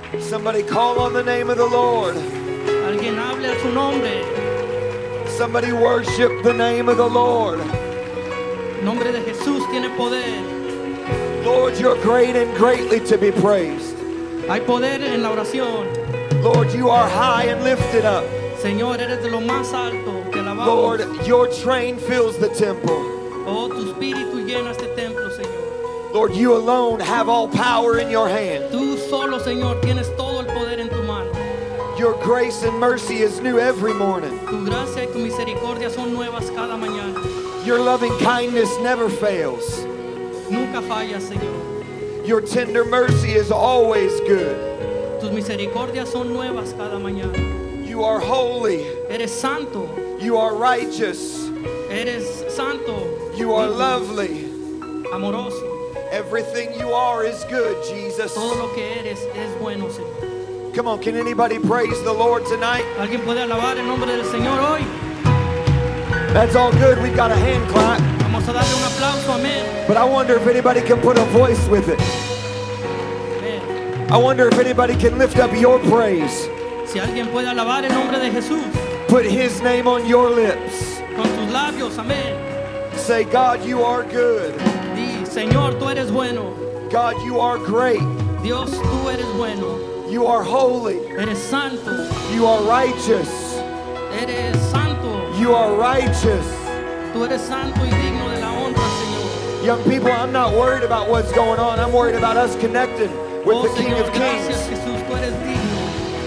Somebody call on the name of the Lord. Alguien hable a su nombre. Somebody worship the name of the Lord. El nombre de Jesús tiene poder. Lord, you're great and greatly to be praised. Hay poder en la oración. Lord, you are high and lifted up. Señor, eres de lo más alto. Te alabamos. Lord, your train fills the temple. Oh, tu espíritu llena este templo, Señor. Lord, you alone have all power in your hand. Tú solo, Señor, tienes todo el poder en tu mano. Your grace and mercy is new every morning. Tu gracia y tu misericordia son nuevas cada mañana. Your loving kindness never fails. Nunca fallas, Señor. Your tender mercy is always good. Tus misericordias son nuevas cada mañana. You are holy. Eres santo. You are righteous. Eres santo. You are lovely. Amoroso. Everything you are is good, Jesus. Todo lo que eres es bueno, Señor. Come on, can anybody praise the Lord tonight? ¿Alguien puede alabar el nombre del Señor hoy? That's all good. We've got a hand clap. Vamos a darle un aplauso, amén. But I wonder if anybody can put a voice with it. Amén. I wonder if anybody can lift up your praise. Si alguien puede alabar el nombre de Jesús Put his name on your lips. con tus labios, amén. Say, God, you are good. Di, Señor, tú eres bueno. God, you are great. Dios, tú eres bueno. You are holy. Eres santo. You are righteous. Eres santo. You are righteous. Tú eres santo y digno de la honra, Señor. Young people, I'm not worried about what's going on. I'm worried about us connecting with Oh, the King Señor, of gracias, Kings. Jesús. Tú eres digno.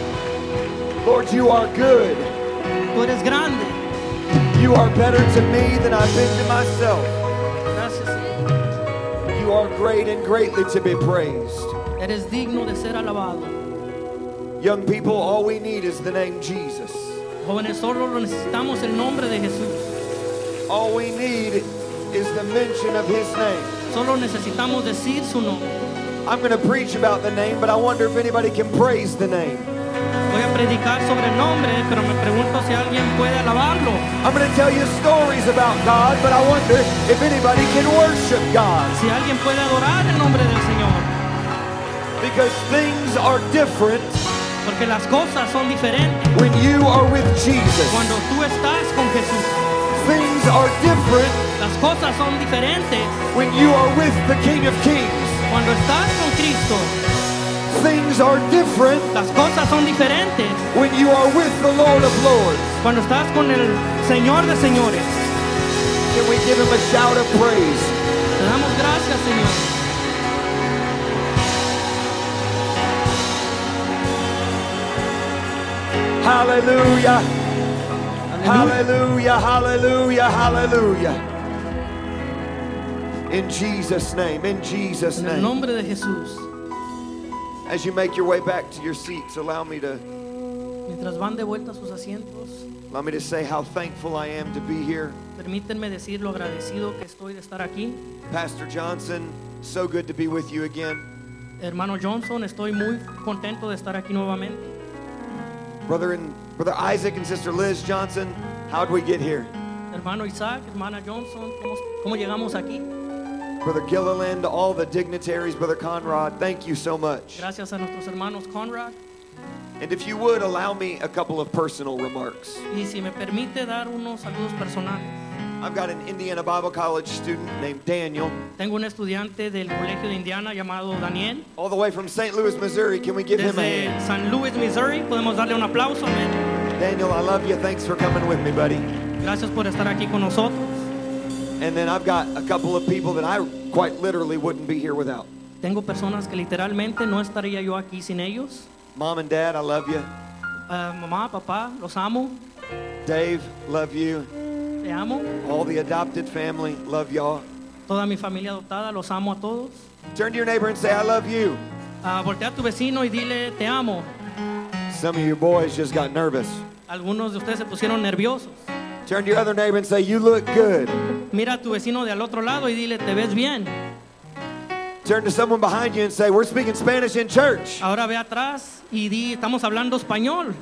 Lord, you are good. Tú eres grande. You are better to me than I've been to myself. Gracias, Señor. You are great and greatly to be praised. Eres digno de ser alabado. Young people, all we need is the name Jesus. Jóvenes, solo lo necesitamos el nombre de Jesús. All we need is the mention of his name. Solo necesitamos decir su nombre. I'm going to preach about the name, but I wonder if anybody can praise the name. Voy a predicar sobre el nombre, pero me pregunto si alguien puede alabarlo. I'm going to tell you stories about God, but I wonder if anybody can worship God. Si alguien puede adorar el nombre del Señor. Because things are different Porque las cosas son diferentes when you are with Jesus. cuando tú estás con Jesús. Things are different Las cosas son diferentes when you are with the King of Kings. cuando estás con Cristo. Things are different Las cosas son diferentes when you are with the Lord of Lords. cuando estás con el Señor de señores. Can we give him a shout of praise? Te damos gracias, Señor. Hallelujah. Aleluya. Hallelujah, hallelujah, hallelujah. In Jesus' name, in Jesus' En el name. nombre de Jesús. As you make your way back to your seats, allow me to Mientras van de vuelta a sus asientos, say how thankful I am to be here. permítanme decir lo agradecido que estoy de estar aquí. Pastor Johnson, so good to be with you again. Hermano Johnson, estoy muy contento de estar aquí nuevamente. Brother Isaac and Sister Liz Johnson, how'd we get here? Hermano Isaac, hermana Johnson, ¿cómo llegamos aquí? Brother Gilliland, all the dignitaries, Brother Conrad, thank you so much. Gracias a nuestros hermanos Conrad. And if you would, allow me a couple of personal remarks. Y si me permite dar unos saludos personales. I've got an Indiana Bible College student named Daniel, Tengo un estudiante del Colegio de Indiana llamado Daniel. all the way from St. Louis, Missouri. Can we give him a Desde hand? San Luis, Missouri. Podemos darle un aplauso. Amén. Daniel, I love you. Thanks for coming with me, buddy. Gracias por estar aquí con nosotros. And then I've got a couple of people that I quite literally wouldn't be here without. Tengo personas que literalmente no estaría yo aquí sin ellos. Mom and Dad, I love you. Mamá, papá, los amo. Dave, love you. Te amo. All the adopted family, love y'all. Toda mi familia adoptada, los amo a todos. Turn to your neighbor and say, I love you. Voltea a tu vecino y dile, te amo. Some of you boys just got nervous. Algunos de ustedes se pusieron nerviosos. Turn to your other neighbor and say, you look good. Mira a tu vecino de al otro lado y dile, te ves bien. Turn to someone behind you and say, we're speaking Spanish in church. Ahora ve atrás y di, estamos hablando español.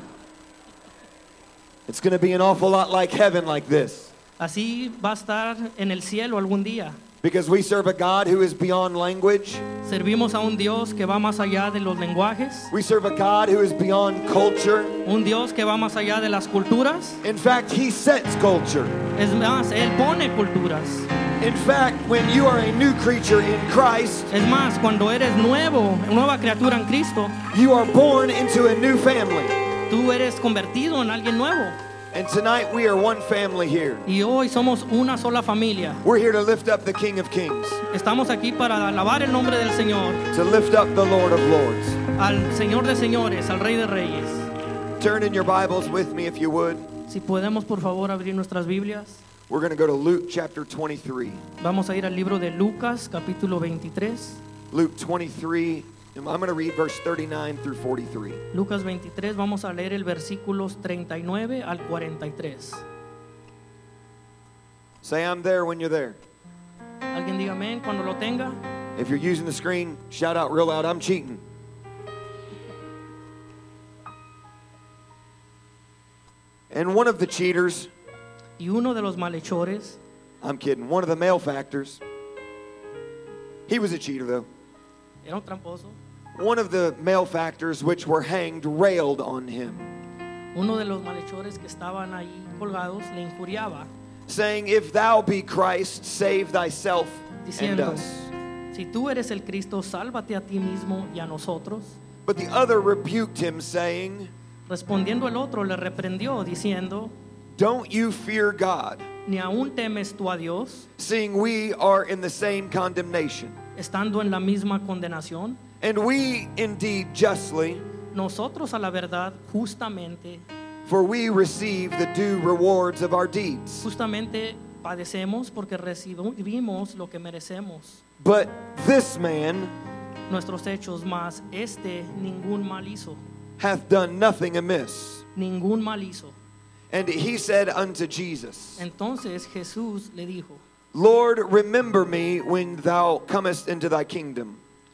It's going to be an awful lot like heaven like this. Así va a estar en el cielo algún día. Because we serve a God who is beyond language. Servimos a un Dios que va más allá de los lenguajes, We serve a God who is beyond culture. un Dios que va más allá de las culturas. In fact, He sets culture. Es más, Él pone culturas. In fact, when you are a new creature in Christ, Es más, cuando eres nueva criatura en Cristo, you are born into a new family. tú eres convertido en alguien nuevo. And tonight we are one family here. Y hoy somos una sola familia. We're here to lift up the King of Kings, Estamos aquí para alabar el nombre del Señor, to lift up the Lord of Lords. al Señor de señores, al Rey de reyes. Turn in your Bibles with me if you would. Si podemos, por favor, abrir nuestras Biblias. We're going to go to Luke chapter 23. Vamos a ir al libro de Lucas, capítulo 23. Luke 23, I'm going to read verse 39 through 43. Lucas 23, vamos a leer el versículos 39 al 43. Say I'm there when you're there. Alguien diga amén cuando lo tenga. If you're using the screen, shout out real loud, I'm cheating. And one of the cheaters, Y uno de los malhechores, I'm kidding, one of the malefactors, he was a cheater though. era un tramposo, One of the malefactors which were hanged railed on him, uno de los malhechores que estaban ahí colgados le injuriaba, saying, If thou be Christ, save thyself and diciendo: us. si tú eres el Cristo, sálvate a ti mismo y a nosotros. But the other rebuked him, saying, Respondiendo el otro le reprendió, diciendo: Don't you fear God, ni aún temes tú a Dios, seeing we are in the same condemnation. estando en la misma condenación. And we indeed justly, Nosotros a la verdad justamente for we receive the due rewards of our deeds. Justamente padecemos porque recibimos lo que merecemos. But this man Nuestros hechos, más ningún mal hizo. hath done nothing amiss. Ningún mal hizo. And he said unto Jesus, Entonces Jesús le dijo: Lord, remember me when thou comest into thy kingdom.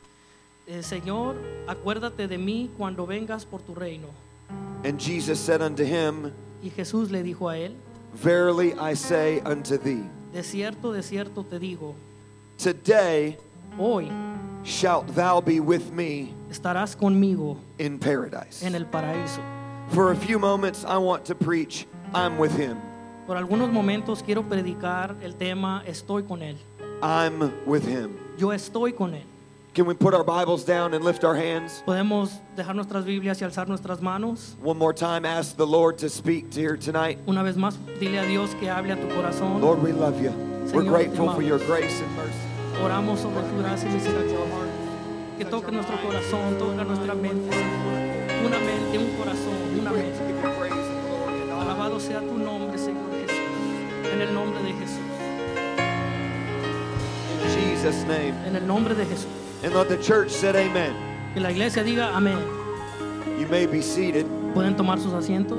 Señor, acuérdate de mí cuando vengas por tu reino. And Jesus said unto him, Y Jesús le dijo a él: Verily I say unto thee, de cierto te digo, today hoy shalt thou be with me estarás conmigo in paradise. en el paraíso. For a few moments I want to preach, I'm with him. Por algunos momentos quiero predicar el tema Estoy con él. I'm with him. Yo estoy con él. Can we put our Bibles down and lift our hands? Podemos dejar nuestras Biblias y alzar nuestras manos. One more time, ask the Lord to speak to here tonight. Una vez más, dile a Dios que hable a tu corazón. Lord, we love you. We're Señor, grateful te for your grace and mercy. Oramos sobre tu gracia y misericordia. Que toque nuestro corazón, toca nuestra mente. Una mente, un corazón, una mente. Give you praise and glory and honor. Alabado sea tu nombre, Señor Jesús. En el nombre de Jesús. In Jesus' name. En el nombre de Jesús. And let the church said amen. Que la iglesia diga amén. You may be seated. ¿Pueden tomar sus asientos?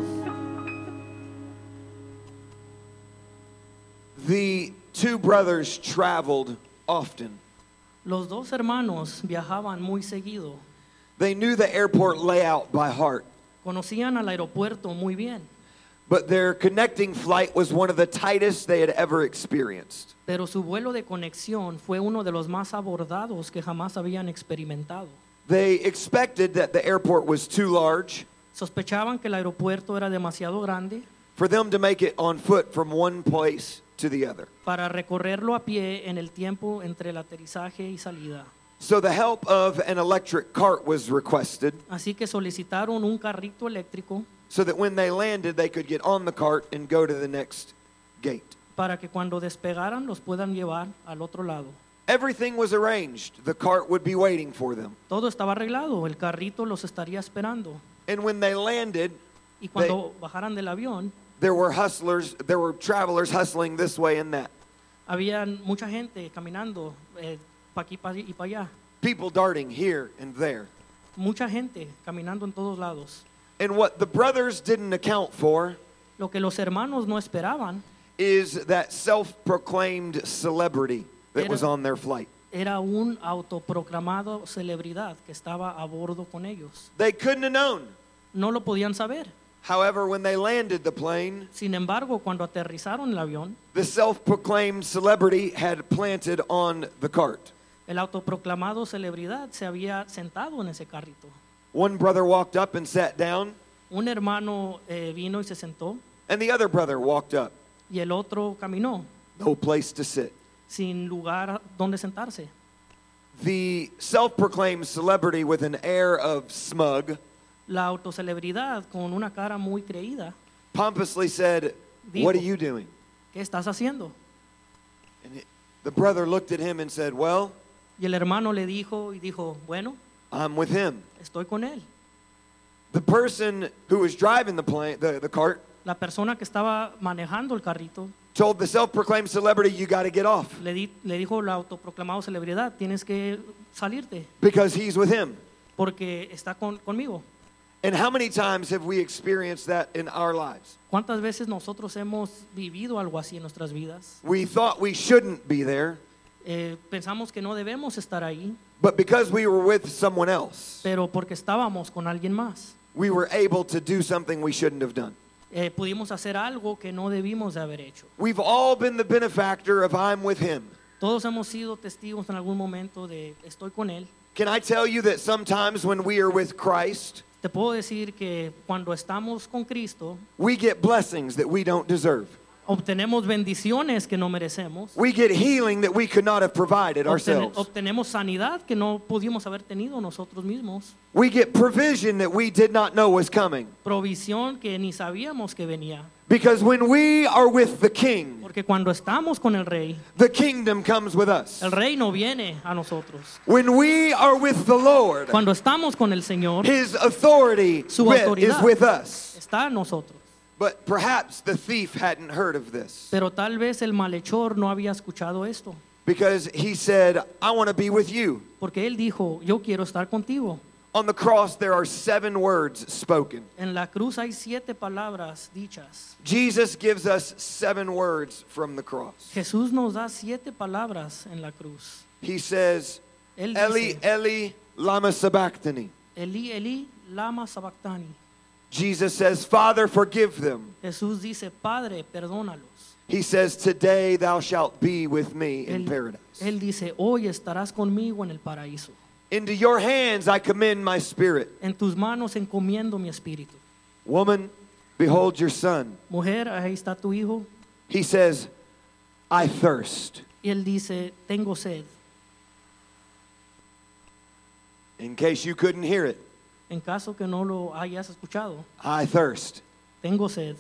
The two brothers traveled often. Los dos hermanos viajaban muy seguido. They knew the airport layout by heart, Conocían al aeropuerto muy bien. but their connecting flight was one of the tightest they had ever experienced. Pero su vuelo de conexión fue uno de los más abordados que jamás habían experimentado. They expected that the airport was too large Sospechaban que el aeropuerto era demasiado grande for them to make it on foot from one place to the other. para recorrerlo a pie en el tiempo entre el aterrizaje y salida. So the help of an electric cart was requested Así que solicitaron un carrito eléctrico so that when they landed, they could get on the cart and go to the next gate. para que cuando despegaran los puedan llevar al otro lado. Everything was arranged. The cart would be waiting for them. Todo estaba arreglado, el carrito los estaría esperando. And when they landed, Y cuando bajaran del avión, there were travelers hustling this way and that. había mucha gente caminando para aquí y para allá. People darting here and there. Mucha gente caminando en todos lados. And what the brothers didn't account for Lo que los hermanos no esperaban is that self-proclaimed celebrity that was on their flight. era un autoproclamado celebridad que estaba a bordo con ellos. They couldn't have known No lo podían saber. However, when they landed the plane, Sin embargo, cuando aterrizaron el avión, the self-proclaimed celebrity had planted on the cart. el autoproclamado celebridad se había sentado en ese carrito. One brother walked up and sat down, Un hermano vino y se sentó, and the other brother walked up. y el otro caminó, No place to sit. sin lugar donde sentarse. The self-proclaimed celebrity with an air of smug La autocelebridad, con una cara muy creída, pompously said, Dijo. "What are you doing?" ¿qué estás haciendo? And the brother looked at him and said, "Well, Y el hermano le dijo, bueno, I'm with him." estoy con él. The person who was driving the plane, the cart, La persona que estaba manejando el carrito told the self-proclaimed celebrity, "You got to get off," le dijo la autoproclamado celebridad, tienes que salirte because he's with him. porque está conmigo. And how many times have we experienced that in our lives? ¿Cuántas veces nosotros hemos vivido algo así en nuestras vidas? We thought we shouldn't be there, Pensamos que no debemos estar ahí, but because we were with someone else, pero porque estábamos con alguien más, we were able to do something we shouldn't have done. pudimos hacer algo que no debimos de haber hecho. We've all been the benefactor of "I'm with him." Todos hemos sido testigos en algún momento de estoy con él. Can I tell you that sometimes when we are with Christ, Te puedo decir que cuando estamos con Cristo, we get blessings that we don't deserve. obtenemos bendiciones que no merecemos. We get healing that we could not have provided ourselves. Obtenemos sanidad que no pudimos haber tenido nosotros mismos. We get provision that we did not know was coming. Provisión que ni sabíamos que venía. Because when we are with the King, Porque cuando estamos con el Rey, the kingdom comes with us. el Rey no viene a nosotros. When we are with the Lord, Cuando estamos con el Señor, His authority Su is autoridad with us. está en nosotros. But perhaps the thief hadn't heard of this. Pero tal vez el malhechor no había escuchado esto. Because he said, "I want to be with you." Porque él dijo, yo quiero estar contigo. On the cross, there are 7 words spoken. En la cruz hay 7 palabras dichas. Jesus gives us 7 words from the cross. Jesús nos da 7 palabras en la cruz. He says, Él "Eli, dice, Eli, lama sabachthani." Eli, Eli, lama sabactani. Jesus says, "Father, forgive them." Jesús dice, Padre, perdónalos. He says, "Today thou shalt be with me in paradise." Él dice, hoy estarás conmigo en el paraíso. Into your hands I commend my spirit. En tus manos encomiendo mi espíritu. Woman, behold your son. Mujer, ahí está tu hijo. He says, "I thirst." Y él dice, tengo sed. In case you couldn't hear it, En caso que no lo hayas escuchado, I thirst. tengo sed.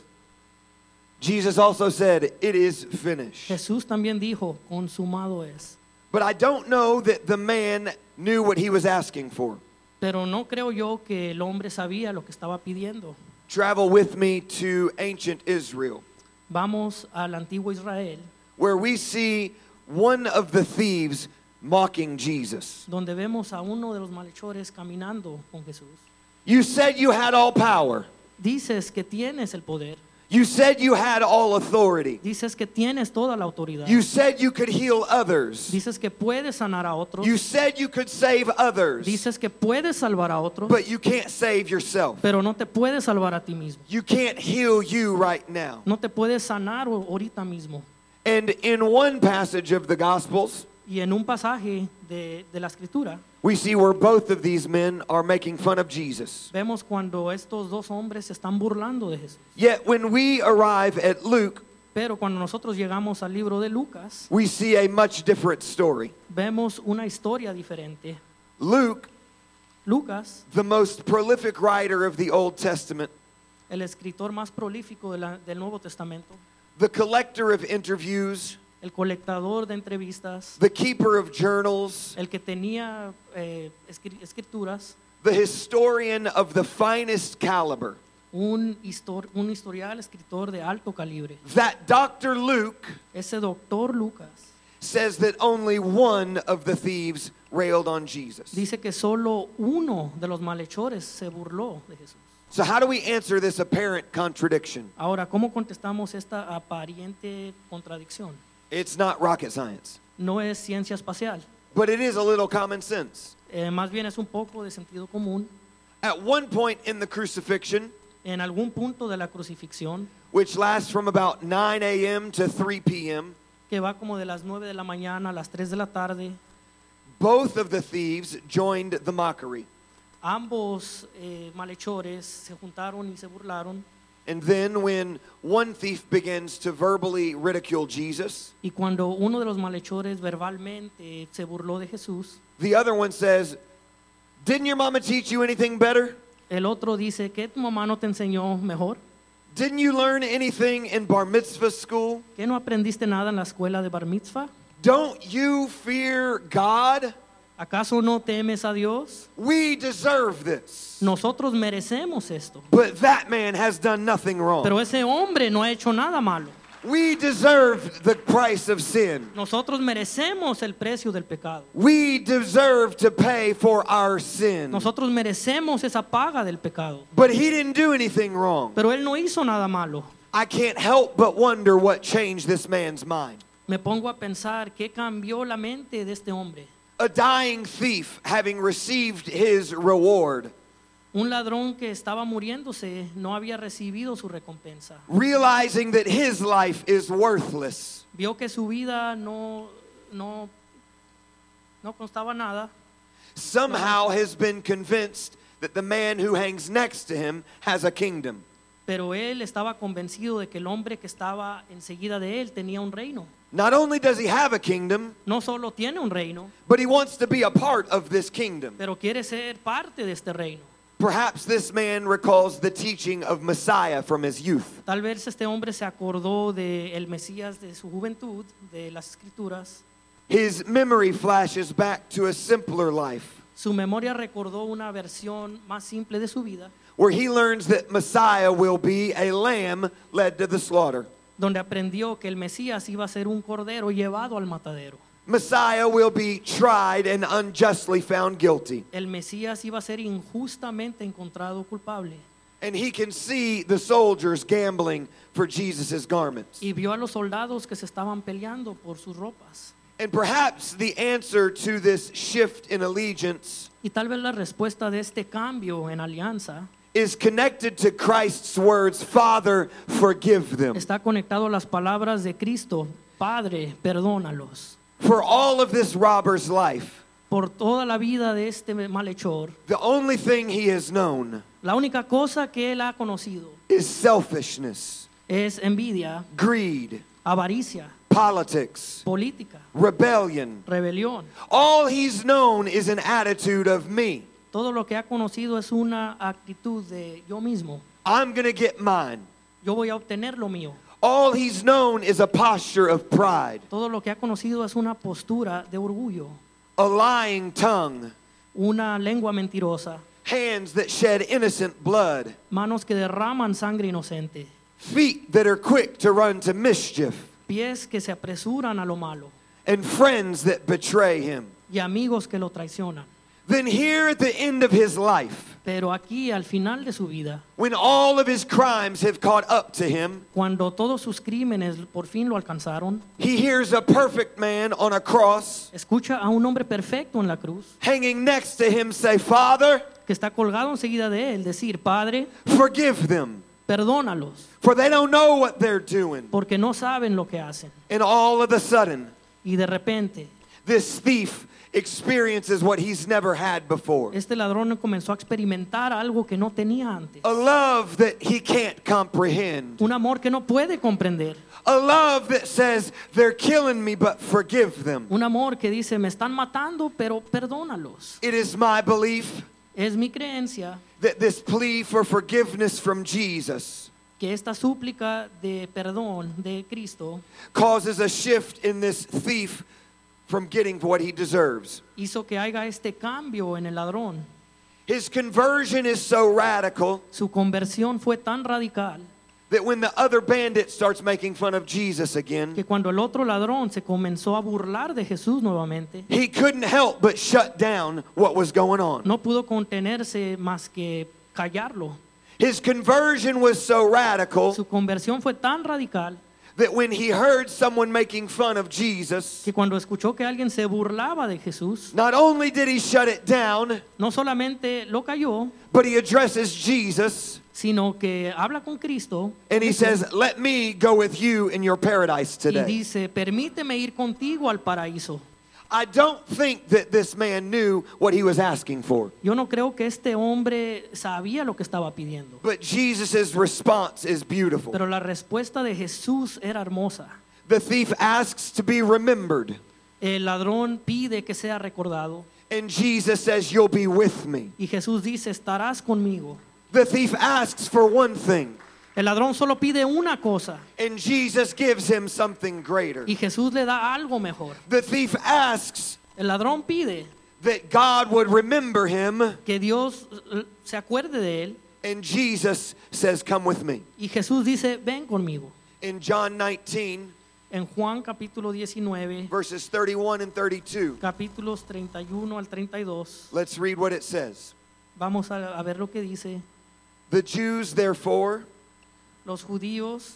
Jesus also said, "It is finished." Jesús también dijo, consumado es. But I don't know that the man knew what he was asking for. Pero no creo yo que el hombre sabía lo que estaba pidiendo. Travel with me to ancient Israel, Vamos al antiguo Israel, where we see one of the thieves mocking Jesus. donde vemos a uno de los malhechores caminando con Jesús. You said you had all power. Dices que tienes el poder. You said you had all authority. Dices que tienes toda la autoridad. You said you could heal others. Dices que puedes sanar a otros. You said you could save others. Dices que puedes salvar a otros. But you can't save yourself. Pero no te puedes salvar a ti mismo. You can't heal you right now. No te puedes sanar ahorita mismo. And in one passage of the Gospels, Y en un pasaje de la Escritura, we see where both of these men are making fun of Jesus. vemos cuando estos dos hombres se están burlando de Jesús. Yet when we arrive at Luke, Pero cuando nosotros llegamos al libro de Lucas, we see a much different story. vemos una historia diferente. Luke, Lucas, the most prolific writer of the Old Testament, el escritor más prolífico del Nuevo Testamento, the collector of interviews, el colectador de entrevistas, the keeper of journals, el que tenía escrituras, the historian of the finest caliber, un historial escritor de alto calibre. that Dr. Luke Ese doctor Lucas says that only one of the thieves railed on Jesus. dice que solo uno de los malhechores se burló de Jesús. So how do we answer this apparent contradiction? Ahora, ¿cómo contestamos esta aparente contradicción? It's not rocket science, No es ciencia espacial, but it is a little common sense. más bien es un poco de sentido común. At one point in the crucifixion, en algún punto de la crucifixión, which lasts from about 9 a.m. to 3 p.m., que va como de las 9 de la mañana a las 3 de la tarde, both of the thieves joined the mockery. ambos malhechores se juntaron y se burlaron. And then when one thief begins to verbally ridicule Jesus, Y cuando uno de los malhechores verbalmente se burló de Jesús, the other one says, "Didn't your mama teach you anything better? el otro dice, ¿qué tu mamá no te enseñó mejor? Didn't you learn anything in bar mitzvah school? ¿Qué no aprendiste nada en la escuela de Bar Mitzvah? Don't you fear God? ¿Acaso no temes a Dios? We deserve this." Nosotros merecemos esto. But that man has done nothing wrong. Pero ese hombre no ha hecho nada malo. We deserve the price of sin. Nosotros merecemos el precio del pecado. We deserve to pay for our sin. Nosotros merecemos esa paga del pecado. But he didn't do anything wrong. Pero él no hizo nada malo. I can't help but wonder what changed this man's mind. Me pongo a pensar qué cambió la mente de este hombre. A dying thief, having received his reward, Un ladrón que estaba muriéndose no había recibido su recompensa. realizing that his life is worthless, Vio que su vida no costaba nada. somehow has been convinced that the man who hangs next to him has a kingdom. Pero él estaba convencido de que el hombre que estaba enseguida de él tenía un reino. Not only does he have a kingdom, No solo tiene un reino, but he wants to be a part of this kingdom. pero quiere ser parte de este reino. Perhaps this man recalls the teaching of Messiah from his youth. Tal vez este hombre se acordó de el Mesías de su juventud, de las Escrituras. His memory flashes back to a simpler life, Su memoria recordó una versión más simple de su vida, where he learns that Messiah will be a lamb led to the slaughter. donde aprendió que el Mesías iba a ser un cordero llevado al matadero. Messiah will be tried and unjustly found guilty. El Mesías iba a ser injustamente encontrado culpable. And he can see the soldiers gambling for Jesus' garments. Y vio a los soldados que se estaban peleando por sus ropas. And perhaps the answer to this shift in allegiance Y tal vez la respuesta de este cambio en alianza is connected to Christ's words, "Father, forgive them." está conectado a las palabras de Cristo: Padre, perdónalos. For all of this robber's life, Por toda la vida de este malhechor, the only thing he has known la única cosa que él ha conocido is selfishness, es envidia, greed, avaricia, politics, política, rebellion. rebelión. All he's known is an attitude of me. Todo lo que ha conocido es una actitud de yo mismo. I'm going to get mine. Yo voy a obtener lo mío. All he's known is a posture of pride, Todo lo que ha conocido es una postura de orgullo, a lying tongue, una lengua mentirosa, hands that shed innocent blood, manos que derraman sangre inocente, feet that are quick to run to mischief, pies que se apresuran a lo malo and friends that betray him. y amigos que lo traicionan. Then here at the end of his life, Pero aquí al final de su vida, when all of his crimes have caught up to him, cuando todos sus crímenes por fin lo alcanzaron, he hears a perfect man on a cross escucha a un hombre perfecto en la cruz hanging next to him say, "Father, que está colgado enseguida de él decir: Padre, forgive them, perdónalos, for they don't know what they're doing." porque no saben lo que hacen. And all of a sudden, Y de repente this thief experiences what he's never had before. este ladrón comenzó a experimentar algo que no tenía antes. A love that he can't comprehend. Un amor que no puede comprender. A love that says, "They're killing me, but forgive them." Un amor que dice: me están matando, pero perdónalos. It is my belief Es mi creencia that this plea for forgiveness from Jesus que esta súplica de perdón de Cristo causes a shift in this thief from getting what he deserves. hizo que haya este cambio en el ladrón. His conversion is so radical Su conversión fue tan radical that when the other bandit starts making fun of Jesus again, que cuando el otro ladrón se comenzó a burlar de Jesús nuevamente, he couldn't help but shut down what was going on. no pudo contenerse más que callarlo. His conversion was so radical Su conversión fue tan radical that when he heard someone making fun of Jesus, que cuando escuchó que alguien se burlaba de Jesús, not only did he shut it down, no solamente lo cayó, but he addresses Jesus sino que habla con Cristo and he says, "Let me go with you in your paradise y today." dice, permíteme ir contigo al paraíso. I don't think that this man knew what he was asking for, Yo no creo que este hombre sabía lo que estaba pidiendo, but Jesus' response is beautiful. pero la respuesta de Jesús era hermosa. The thief asks to be remembered, El ladrón pide que sea recordado and Jesus says, "You'll be with me." y Jesús dice, estarás conmigo. The thief asks for one thing, El ladrón solo pide una cosa and Jesus gives him something greater. y Jesús le da algo mejor. The thief asks El ladrón pide that God would remember him, que Dios se acuerde de él and Jesus says, "Come with me." y Jesús dice, ven conmigo. In John 19, En Juan capítulo 19, verses 31 and 32, capítulos 31 al 32, let's read what it says. vamos a ver lo que dice. The Jews, therefore, Los judíos,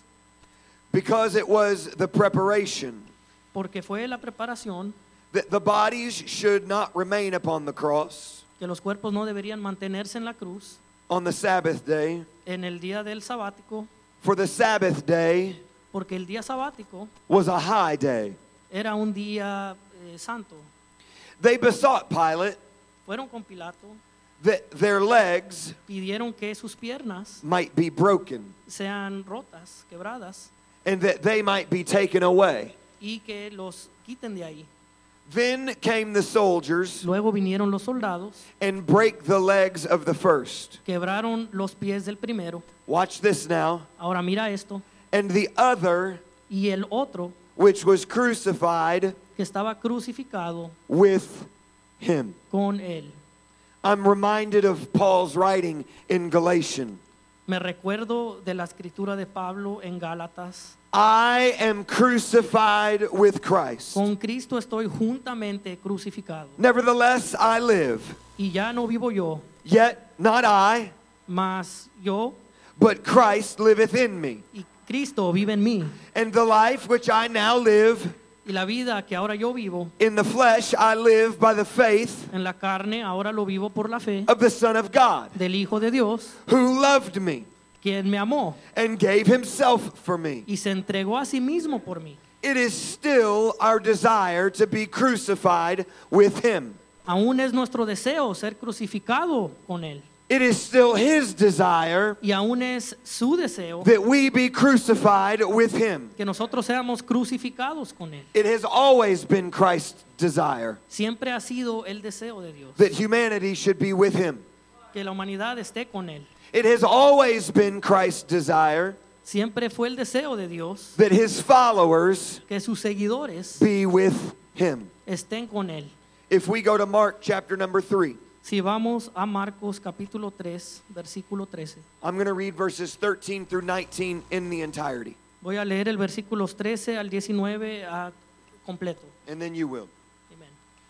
because it was the preparation porque fue la preparación, that the bodies should not remain upon the cross que los cuerpos no deberían mantenerse en la cruz, on the Sabbath day, en el día del sabático, for the Sabbath day porque el día sabático was a high day. era un día santo. They besought Pilate Fueron con Pilato, that their legs pidieron que sus piernas might be broken sean rotas, quebradas, and that they might be taken away. y que los quiten de ahí. Then came the soldiers Luego vinieron los soldados, and break the legs of the first. quebraron los pies del primero. Watch this now. Ahora mira esto. And the other, Y el otro which was crucified que estaba crucificado with him. con él. I'm reminded of Paul's writing in Galatians. Me recuerdo de la escritura de Pablo en Gálatas. I am crucified with Christ. Con Cristo estoy juntamente crucificado. Nevertheless, I live. Y ya no vivo yo, Yet not I, mas yo but Christ liveth in me. y Cristo vive en mí. And the life which I now live Y la vida que ahora yo vivo in the flesh, I live by the faith en la carne, ahora lo vivo por la fe of the Son of God, del Hijo de Dios, who loved me quien me amó and gave himself for me. y se entregó a sí mismo por mí. It is still our desire to be crucified with him. Aún es nuestro deseo ser crucificado con él. It is still his desire Y aún es su deseo that we be crucified with him. que nosotros seamos crucificados con él. It has always been Christ's desire Siempre ha sido el deseo de Dios that humanity should be with him. que la humanidad esté con él. It has always been Christ's desire Siempre fue el deseo de Dios that his followers que sus seguidores be with him. estén con él. If we go to Mark chapter number 3, Si vamos a Marcos capítulo 3, versículo 13. I'm going to read verses 13 through 19 in the entirety, Voy a leer el versículos 13 al 19 completo. and then you will. Amén.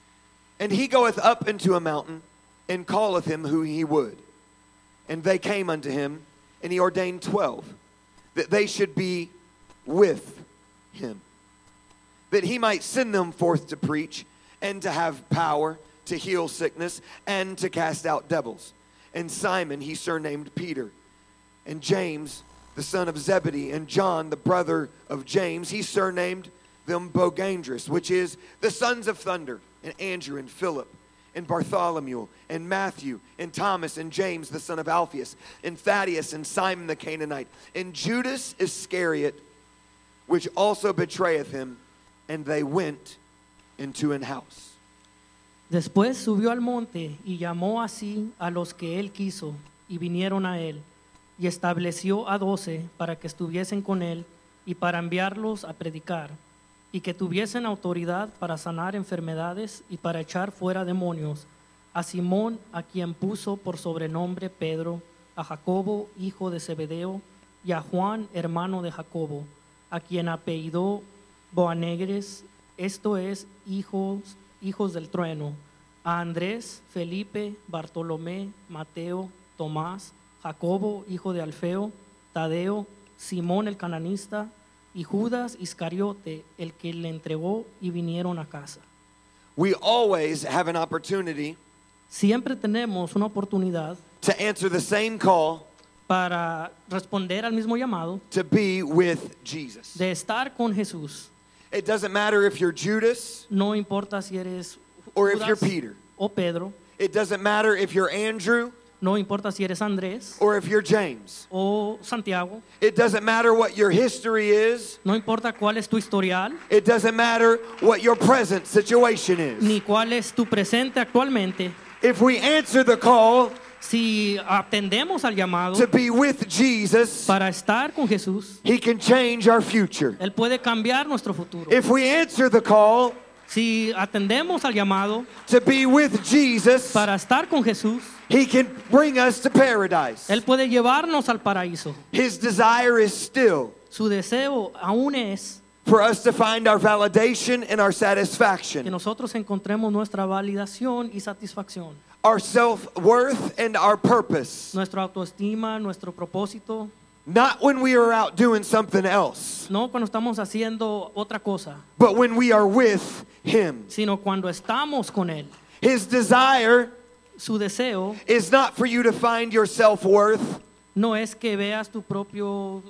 And he goeth up into a mountain, and calleth him who he would. And they came unto him, and he ordained 12, that they should be with him, that he might send them forth to preach, and to have power to heal sickness, and to cast out devils. And Simon he surnamed Peter, and James the son of Zebedee, and John the brother of James he surnamed them Boanerges, which is the sons of thunder, and Andrew and Philip, and Bartholomew, and Matthew, and Thomas, and James the son of Alphaeus, and Thaddeus, and Simon the Canaanite, and Judas Iscariot, which also betrayeth him. And they went into an house. Después subió al monte y llamó así a los que él quiso, y vinieron a él, y estableció a 12 para que estuviesen con él y para enviarlos a predicar, y que tuviesen autoridad para sanar enfermedades y para echar fuera demonios, a Simón, a quien puso por sobrenombre Pedro, a Jacobo, hijo de Zebedeo, y a Juan, hermano de Jacobo, a quien apellidó Boanerges, esto es, hijos del trueno, a Andrés, Felipe, Bartolomé, Mateo, Tomás, Jacobo, hijo de Alfeo, Tadeo, Simón el cananista, y Judas Iscariote, el que le entregó, y vinieron a casa. We always have an opportunity Siempre tenemos una oportunidad to answer the same call para responder al mismo llamado to be with Jesus. de estar con Jesús. It doesn't matter if you're Judas No importa si eres or if you're Judas Peter. o Pedro, It doesn't matter if you're Andrew no importa si eres Andrés or if you're James. o Santiago, It doesn't matter what your history is. no importa cuál es tu historial, It doesn't matter what your present situation is. ni cuál es tu presente actualmente. If we answer the call Si atendemos al llamado to be with Jesus, para estar con Jesús, He can change our future. Él puede cambiar nuestro futuro. If we answer the call Si atendemos al llamado to be with Jesus, para estar con Jesús, He can bring us to paradise. Él puede llevarnos al paraíso. His desire is still Su deseo aún es for us to find our validation and our que satisfaction, nosotros encontremos nuestra validación y satisfacción, our self-worth and our purpose. nuestra autoestima, nuestro propósito, Not when we are out doing something else, no cuando estamos haciendo otra cosa, but when we are with Him. sino cuando estamos con Él. His desire Su deseo is not for you to find your self-worth no es que veas tu propio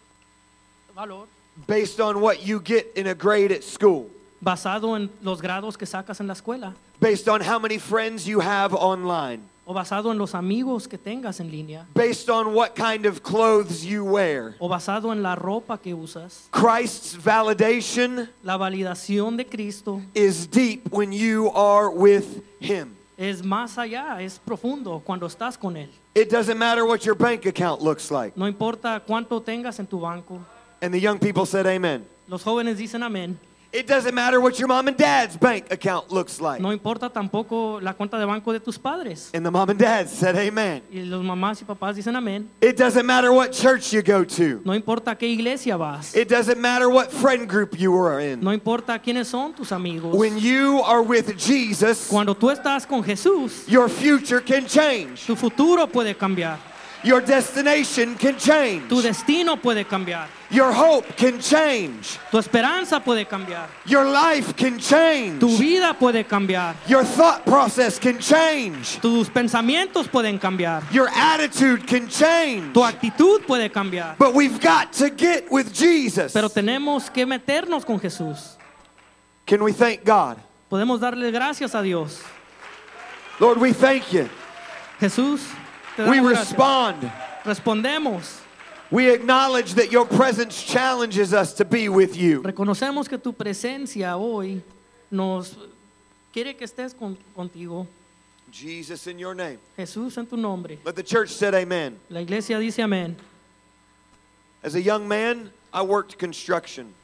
valor based on what you get in a grade at school, basado en los grados que sacas en la escuela based on how many friends you have online, o basado en los amigos que tengas en línea based on what kind of clothes you wear. o basado en la ropa que usas. Christ's validation La validación de Cristo is deep when you are with Him. es más allá, es profundo cuando estás con Él. It doesn't matter what your bank account looks like. No importa cuánto tengas en tu banco. And the young people said amen. Los jóvenes dicen amén. It doesn't matter what your mom and dad's bank account looks like. No importa tampoco la cuenta de banco de tus padres. And the mom and dad said amen. Y los mamás y papás dicen amén. It doesn't matter what church you go to. No importa a qué iglesia vas. It doesn't matter what friend group you are in. No importa quiénes son tus amigos. When you are with Jesus, Cuando tú estás con Jesús, your future can change. tu futuro puede cambiar. Your destination can change. Tu destino puede cambiar. Your hope can change. Tu esperanza puede cambiar. Your life can change. Tu vida puede cambiar. Your thought process can change. Tus pensamientos pueden cambiar. Your attitude can change. Tu actitud puede cambiar. But we've got to get with Jesus. Pero tenemos que meternos con Jesús. Can we thank God? Podemos darle gracias a Dios. Lord, we thank you. Jesús, te We damos gracias. respond. Respondemos. We acknowledge that your presence challenges us to be with you. Reconocemos que tu presencia hoy nos quiere que estés contigo. Jesus, in your name. Jesús, en tu nombre. Let the church say amen. La iglesia dice amén. As a young man, I worked construction.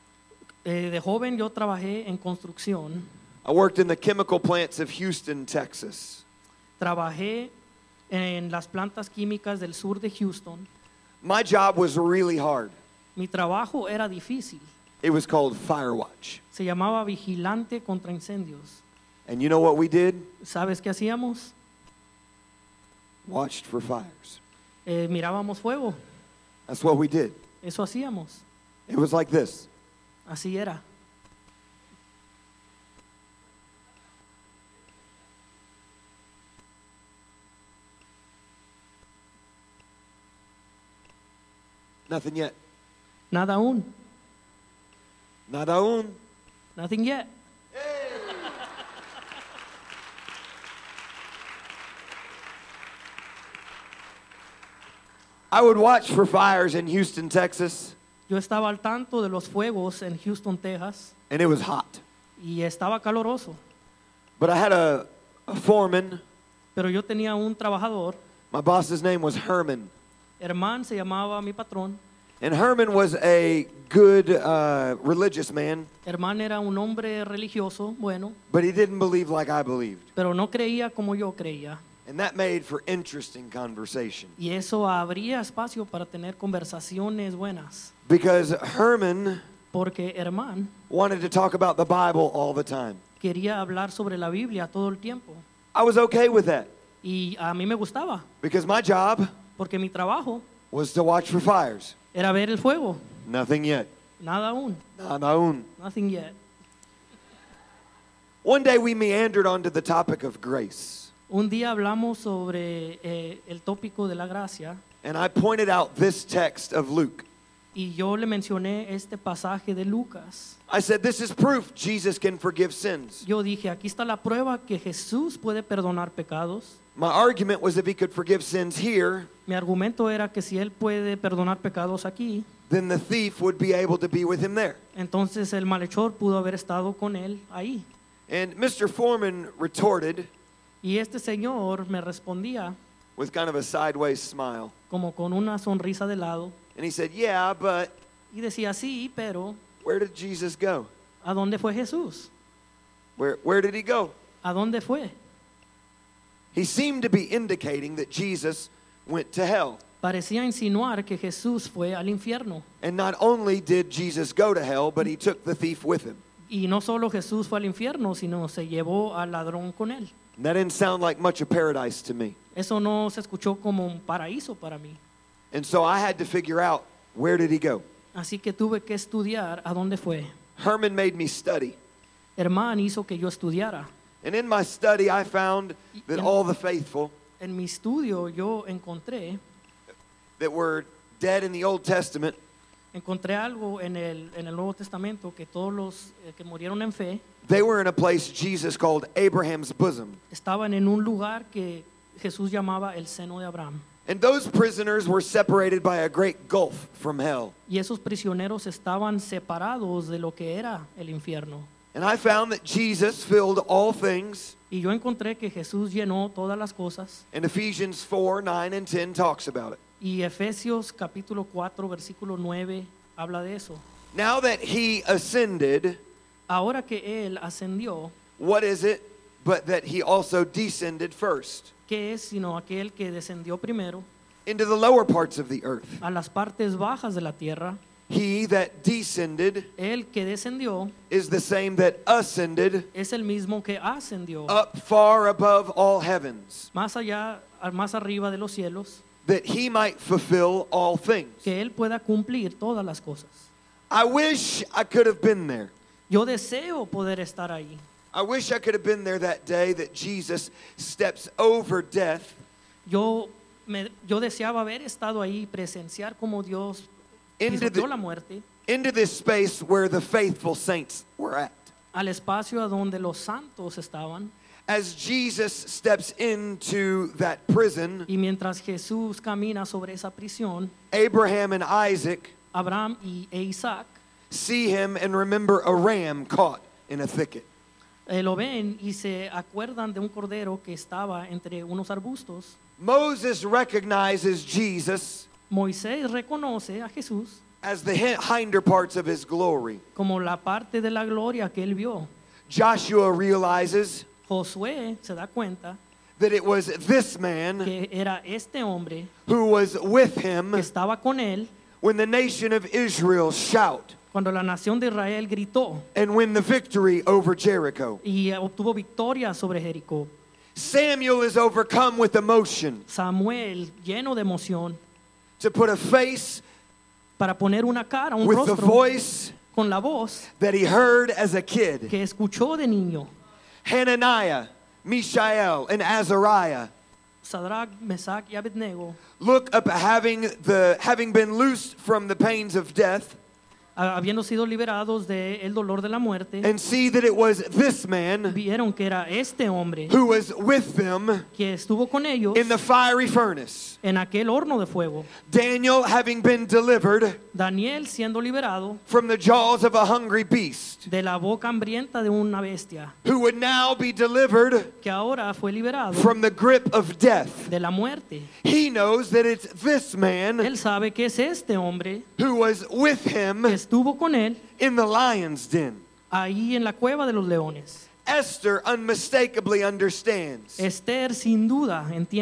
De joven yo trabajé en construcción. I worked in the chemical plants of Houston, Texas. Trabajé en las plantas químicas del sur de Houston. My job was really hard. Mi trabajo era difícil. It was called fire watch. Se llamaba vigilante contra incendios. And you know what we did? ¿Sabes qué hacíamos? Watched for fires. Mirábamos fuego. That's what we did. Eso hacíamos. It was like this. Así era. Nothing yet. Nada aún. Nada aún. Nothing yet. I would watch for fires in Houston, Texas, Yo estaba al tanto de los fuegos en Houston, Texas, and it was hot. y estaba caloroso. But I had a foreman. Pero yo tenía un trabajador, My boss's name was Herman. Herman se llamaba mi patrón. And Herman was a good religious man, Herman era un hombre religioso, bueno, but he didn't believe like I believed. pero no creía como yo creía. And that made for interesting conversation. Y eso abría espacio para tener conversaciones buenas. Because Herman Porque Herman wanted to talk about the Bible all the time. quería hablar sobre la Biblia todo el tiempo. I was okay with that Y a mí me gustaba, because my job porque mi trabajo was to watch for fires. era ver el fuego. Nothing yet. Nada aún. Nada aún. Nothing yet. One day we meandered onto the topic of grace. Un día hablamos sobre el tópico de la gracia And I pointed out this text of Luke. y yo le mencioné este pasaje de Lucas. I said, this is proof Jesus can forgive sins. Yo dije, aquí está la prueba que Jesús puede perdonar pecados. My argument was if he could forgive sins here, Mi argumento era que si él puede perdonar pecados aquí, then the thief would be able to be with him there. entonces el malhechor pudo haber estado con él ahí. And Mr. Foreman retorted Y este señor me respondía with kind of a sideways smile. como con una sonrisa de lado And he said, yeah, but y decía, sí, pero where did Jesus go? ¿a dónde fue Jesús? Where did he go? ¿A dónde fue? He seemed to be indicating that Jesus went to hell. Parecía insinuar que Jesús fue al infierno. And not only did Jesus go to hell, but he took the thief with him. Y no solo Jesús fue al infierno, sino se llevó al ladrón con él. And that didn't sound like much of paradise to me. Eso no se escuchó como un paraíso para mí. And so I had to figure out, where did he go? Así que tuve que estudiar a dónde fue. Herman made me study. Herman hizo que yo estudiara. And in my study, I found that all the faithful En mi estudio yo encontré that were dead in the Old Testament, algo en el Nuevo Testamento que todos los que murieron en fe they were in a place Jesus called Abraham's bosom. estaban en un lugar que Jesús llamaba el seno de Abraham. And those prisoners were separated by a great gulf from hell. Y esos prisioneros estaban separados de lo que era el infierno. And I found that Jesus filled all things. Y yo encontré que Jesús llenó todas las cosas. And Ephesians 4, 9, and 10 talks about it. Y Efesios capítulo 4 versículo 9 habla de eso. Now that he ascended, Ahora que él ascendió, what is it but that he also descended first ¿qué es sino aquel que descendió primero into the lower parts of the earth? a las partes bajas de la tierra? He that descended El que descendió is the same that ascended es el mismo que ascendió up far above all heavens, más allá, más arriba de los cielos, that he might fulfill all things. que él pueda cumplir todas las cosas. I wish I could have been there. Yo deseo poder estar ahí. I wish I could have been there that day that Jesus steps over death Yo deseaba haber estado ahí, presenciar como Dios into pisoteó la muerte into this space where the faithful saints were at. al espacio a donde los santos estaban. As Jesus steps into that prison, Y mientras Jesús camina sobre esa prisión, Abraham and Isaac Abraham e Isaac see him and remember a ram caught in a thicket. lo ven y se acuerdan de un cordero que estaba entre unos arbustos. Moses recognizes Jesus Moisés reconoce a Jesús as the hinder parts of his glory. como la parte de la gloria que él vio. Joshua realizes Josué se da cuenta that it was this man que era este hombre who was with him que estaba con él when the nation of Israel shout cuando la nación de Israel gritó and win the victory over Jericho. y obtuvo victoria sobre Jericó. Samuel is overcome with emotion Samuel, lleno de emoción, to put a face para poner una cara, un with the rostro voice con la voz that he heard as a kid. que escuchó de niño. Hananiah, Mishael, and Azariah Sadrach, Mesach y Abednego, look up having been loosed from the pains of death habiendo sido liberados del dolor de la muerte, and see that it was this man vieron que era este hombre who was with them que estuvo con ellos in the fiery furnace. en aquel horno de fuego. Daniel having been delivered Daniel siendo liberado from the jaws of a hungry beast, de la boca hambrienta de una bestia, who would now be delivered que ahora fue liberado from the grip of death. de la muerte. He knows that it's this man Él sabe que es este hombre who was with him que estuvo con él in the lion's den. ahí en la cueva de los leones. Esther unmistakably understands Esther sin duda entiende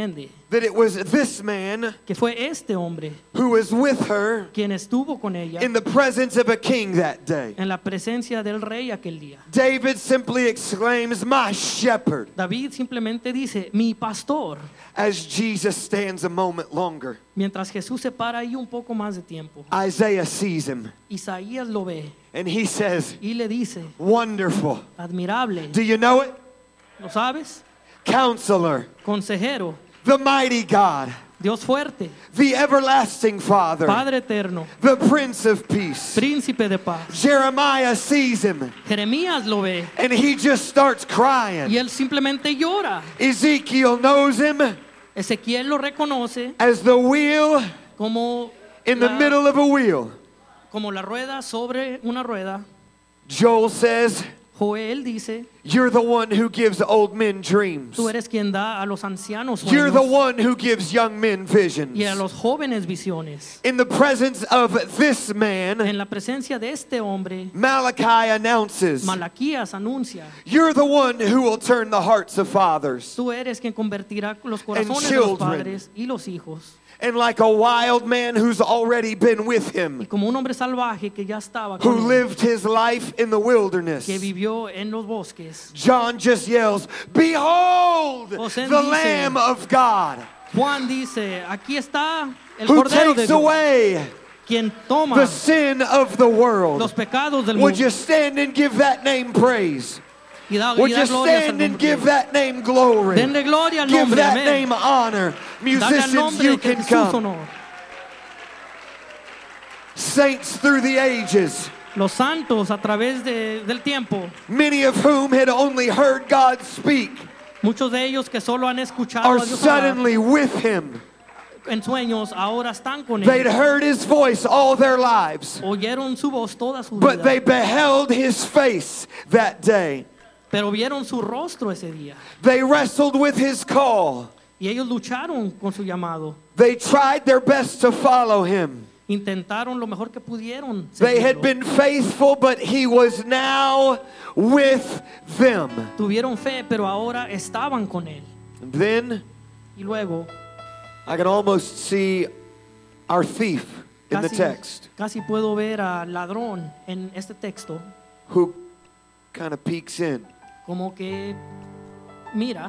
that it was this man que fue este hombre who was with her quien estuvo con ella in the presence of a king that day. en la presencia del rey aquel día. David simply exclaims, "My shepherd," David simplemente dice, mi pastor, as Jesus stands a moment longer. mientras Jesús se para ahí un poco más de tiempo. Isaiah sees him Isaías lo ve and he says, y le dice, "Wonderful." admirable, Do you know it? ¿lo sabes? Counselor, Consejero, the mighty God, Dios fuerte, the everlasting Father, Padre eterno, the Prince of Peace. Príncipe de paz. Jeremiah sees him Jeremías lo ve and he just starts y crying. él simplemente llora. Ezekiel knows him Ezequiel lo reconoce as the wheel como in the middle of a wheel. como la rueda sobre una rueda. Joel says, Joel dice, "You're the one who gives old men dreams. tú eres quien da a los ancianos You're the sueños one who gives young men visions." y a los jóvenes visiones. In the presence of this man, En la presencia de este hombre, Malachi announces, Malaquías anuncia, "You're the one who will turn the hearts of fathers." tú eres quien convertirá los corazones de los children. padres y los hijos. And like a wild man who's already been with Y him, como un hombre salvaje que ya estaba who con él, lived his life in the wilderness, que vivió en los bosques, John just yells, "Behold, José the dice, Lamb of God, Juan dice, aquí está el who Cordero de takes Dios, away quien toma the sin of the world." los pecados del Would mundo. you stand and give that name praise? Y da Would you gloria al stand and nombre. give that name glory? Denle gloria al Give nombre, that amén. name honor. Dale al Musicians, nombre you de can Jesús come. honor. Saints through the ages, Los santos a través del tiempo, many of whom had only heard God speak, muchos de ellos que solo han escuchado are a Dios hablar suddenly with Him. en sueños, ahora están con They'd él. heard His voice all their lives, Oyeron su voz toda su but they vida, beheld His face that day. pero vieron su rostro ese día. They wrestled with His call. Y ellos lucharon con su llamado. They tried their best to follow Him. Intentaron lo mejor que pudieron They had seguirlo. been faithful, but He was now with them. Tuvieron fe, pero ahora estaban con él. And then Y luego, I can almost see our thief in the casi, text casi puedo ver al ladrón en este texto, who kind of peeks in. como que mira,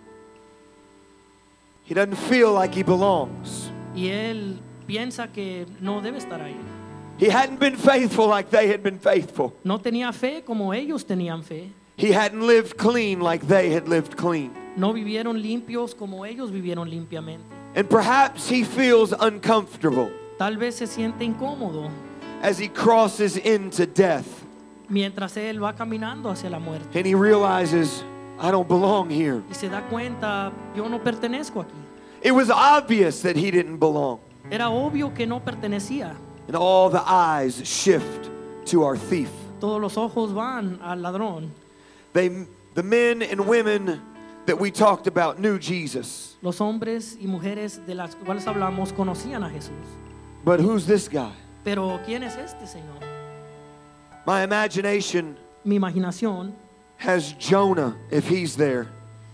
He doesn't feel like he belongs. y él piensa que no debe estar ahí. He hadn't been faithful like they had been faithful. No tenía fe como ellos tenían fe. He hadn't lived clean like they had lived clean. No vivieron limpios como ellos vivieron limpiamente. And perhaps he feels uncomfortable Tal vez se siente incómodo as he crosses into death. mientras él va caminando hacia la muerte. And he realizes, I don't belong here. Y se da cuenta, yo no pertenezco aquí. It was obvious that he didn't belong. Era obvio que no pertenecía. And all the eyes shift to our thief. Todos los ojos van al ladrón. The men and women that we talked about knew Jesus. Los hombres y mujeres de las cuales hablamos conocían a Jesús. But who's this guy? Pero ¿quién es este Señor? My imagination Mi imaginación has Jonah, if he's there,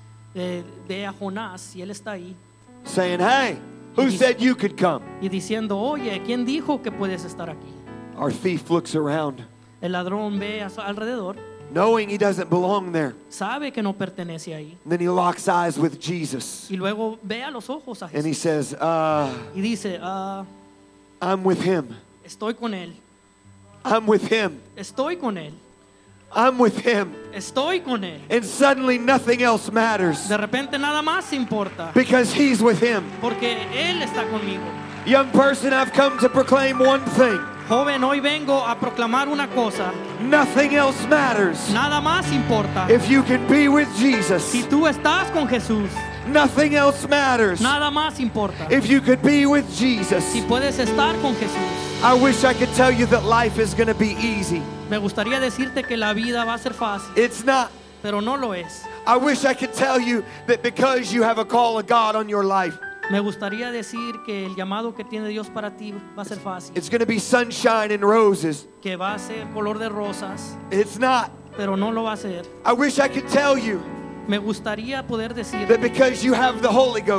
ve a Jonás, si él está ahí, saying, hey, who said you could come? y diciendo, oye, ¿quién dijo que puedes estar aquí? Our thief looks around, El ladrón ve a su alrededor, knowing he doesn't belong there. sabe que no pertenece ahí, And then he locks eyes with Jesus. y luego ve a los ojos a And he Jesús says, y dice, I'm with him. estoy con él, I'm with him. estoy con él, I'm with him. estoy con él. And suddenly nothing else matters De repente nada más importa, because he's with him. porque él está conmigo. Young person, I've come to proclaim one thing. Joven, hoy vengo a proclamar una cosa, Nothing else matters. nada más importa. If you can be with Jesus, Si tú estás con Jesús, nothing else matters. nada más importa. If you could be with Jesus, Si puedes estar con Jesús, I wish I could tell you that life is going to be easy. me gustaría decirte que la vida va a ser fácil, It's not. pero no lo es. I wish I could tell you that because you have a call of God on your life, Me gustaría decir que el llamado que tiene Dios para ti va a ser fácil, it's going to be sunshine and roses. que va a ser color de rosas, It's not. pero no lo va a ser. I wish I could tell you Me gustaría poder decir that because you have the Holy Ghost,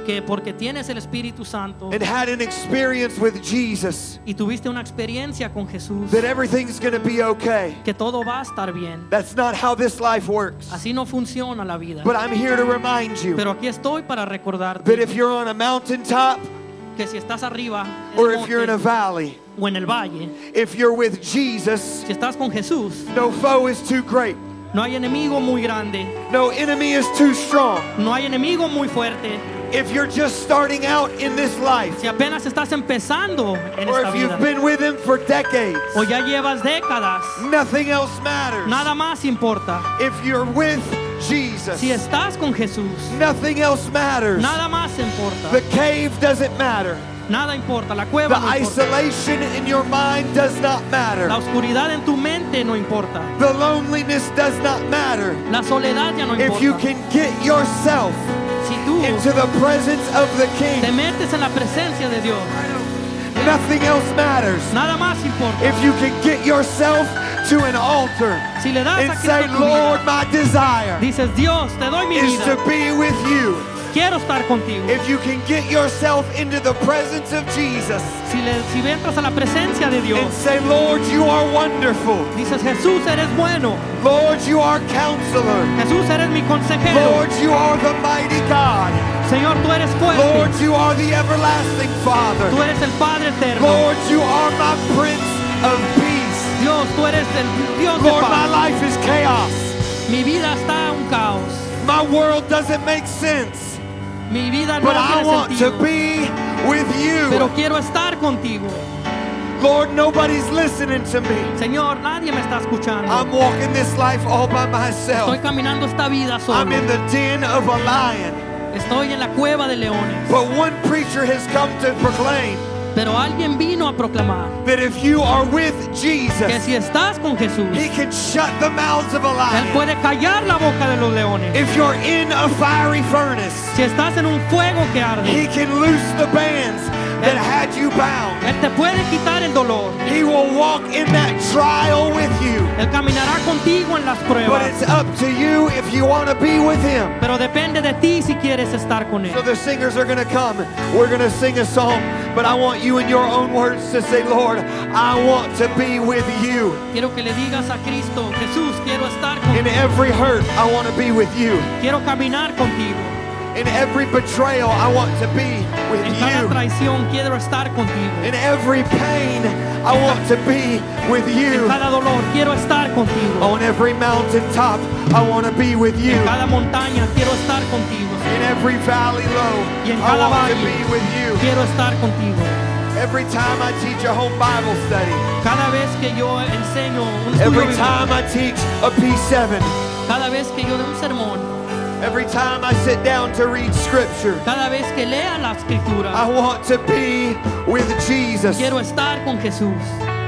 que porque tienes el Espíritu Santo and had an experience with Jesus, y tuviste una experiencia con Jesús, that everything's going to be okay. que todo va a estar bien. That's not how this life works. Así no funciona la vida. But I'm here to remind you Pero aquí estoy para recordarte that if you're on a mountaintop que si estás arriba en or el if you're in a monte valley, o en el valle, if you're with Jesus, si estás con Jesús, no foe is too great. no hay enemigo muy grande, No enemy is too strong. no hay enemigo muy fuerte. If you're just starting out in this life, Si apenas estás empezando en or esta if vida you've been with Him for decades, o ya llevas décadas, nothing else matters. nada más importa. If you're with Jesus, Si estás con Jesús, nothing else matters. nada más importa. The cave doesn't matter. Nada importa, la The cueva no importa. isolation in your mind does not matter. La oscuridad en tu mente no importa. The loneliness does not matter. La soledad ya no If you importa. can get yourself Si tú into the presence of the te King, metes en la presencia de Dios, nothing else matters. nada más importa. If you can get yourself to an altar Si le das a and Cristo say, tu Lord, vida, my desire dices, Dios, te doy mi is vida, to be with you. quiero estar contigo. If you can get yourself into the presence of Jesus Si entras a la presencia de Dios, and say, Lord, you are wonderful. dices, Jesús, eres bueno. Lord, you are counselor. Jesús, eres mi consejero. Lord, you are the mighty God. Señor, tú eres Lord, fuerte. you are the everlasting Father. Tú eres el Padre eterno. Lord, you are my Prince of Peace. Dios, tú eres el Dios de Lord, my paz. life is chaos. Mi vida está un caos. My world doesn't make sense. Mi vida no But I tiene want to sentido. be with Pero you. quiero estar contigo. Lord, nobody's listening to me. Señor, nadie me está escuchando. I'm walking this life all by myself. Estoy caminando esta vida solo. I'm in the den of a lion. Estoy en la cueva de leones. But one preacher has come to proclaim Pero alguien vino a proclamar that if you are with que Jesus, si estás con Jesús, He can shut the mouths of a Él lion. puede callar la boca de los leones. If you're in a fiery furnace, Si estás en un fuego que arde, He can loose the bands that had you bound. Él te puede quitar el dolor. He will walk in that trial with you. Él caminará contigo en las But pruebas. it's up to you if you want to be with Him. Pero depende de ti si quieres estar con Él. So the singers are going to come. We're going to sing a song. But I want you in your own words to say, Lord, I want to be with you. Quiero que le digas a Cristo, Jesús, quiero estar In contigo. every hurt, I want to be with you. Quiero caminar contigo. In every betrayal, I want to be with En cada you. traición quiero estar contigo. In every pain, I want to be with En you. cada dolor quiero estar contigo. On every mountaintop, I want to be with you. En cada montaña quiero estar contigo. In every valley low, Y en I cada want to valle be with you. quiero estar contigo. Every time I teach a home Bible study, Cada vez que yo enseño un estudio every bíblico, time I teach a P7, cada vez que yo doy un sermón, every time I sit down to read scripture, cada vez que lea la escritura, I want to be with Jesus. quiero estar con Jesús.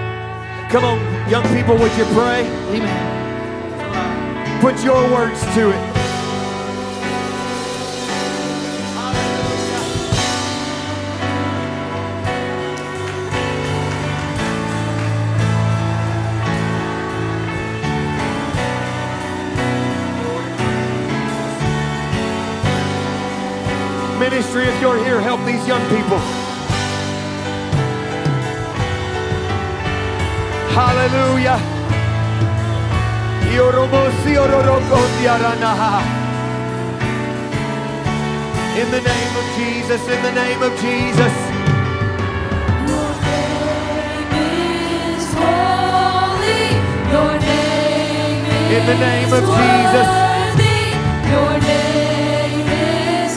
Come on, young people, would you pray? Amen. Put your words to it. Ministry, if you're here, help these young people. Hallelujah. In the name of Jesus, in the name of Jesus. Your name is holy. Your name is In the name of Jesus. worthy. Your name is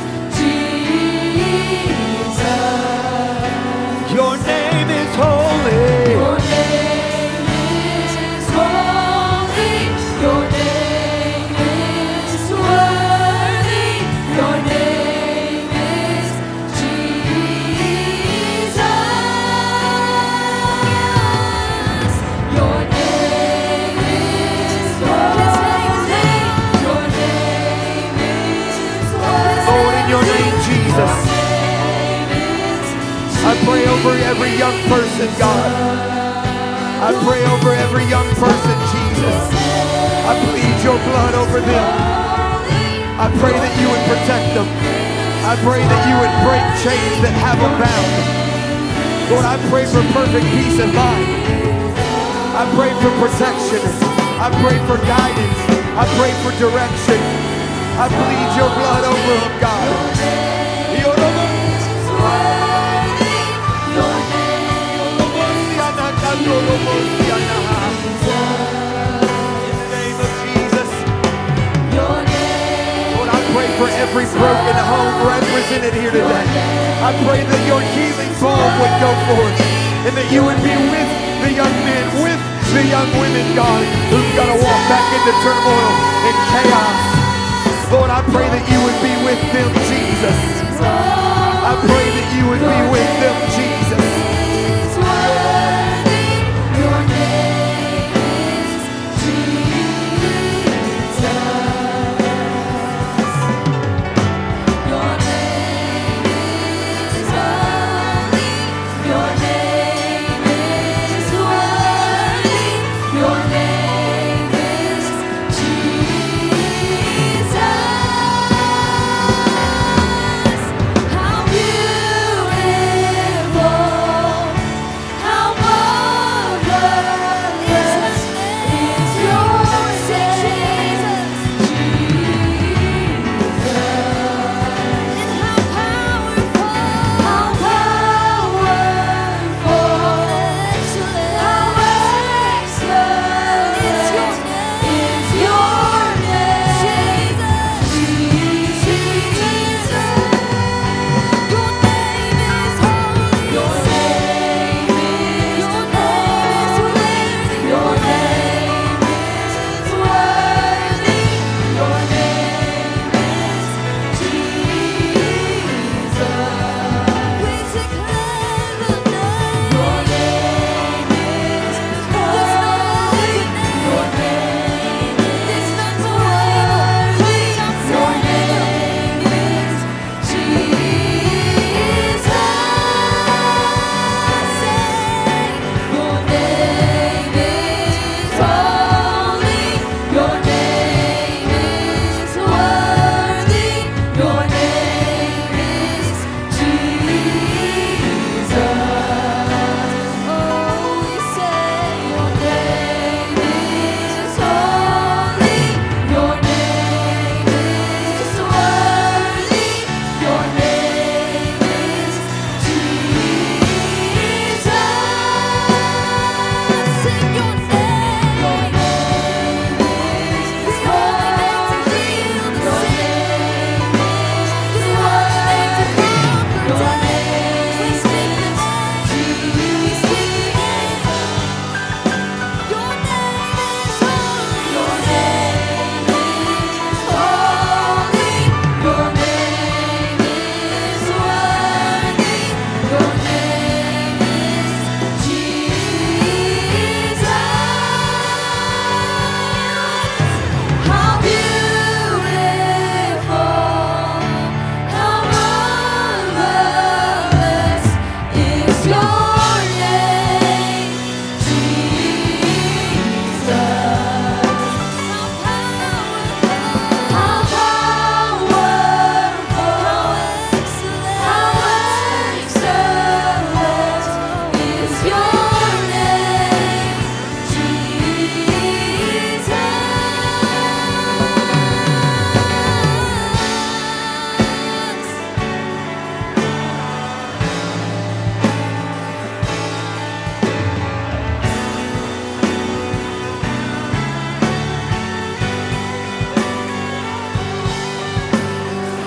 Jesus. Your name is holy. Your name is holy. Your name is worthy. Your name is Jesus. Your name is holy. Your name is worthy. Lord, in your name, Jesus. I pray over every young person, God. I pray over every young person, Jesus. I plead your blood over them. I pray that you would protect them. I I pray that you would break chains that have them bound. Lord, I pray for perfect peace of mind. I pray for protection. I pray for guidance. I pray for direction. I plead your blood over them, God. In the name of Jesus. Lord, I pray for every broken home represented here today. I pray that your healing balm would go forth and that you would be with the young men, with the young women, God, who've got to walk back into turmoil and chaos. Lord, I pray that you would be with them, Jesus. I pray that you would be with them, Jesus.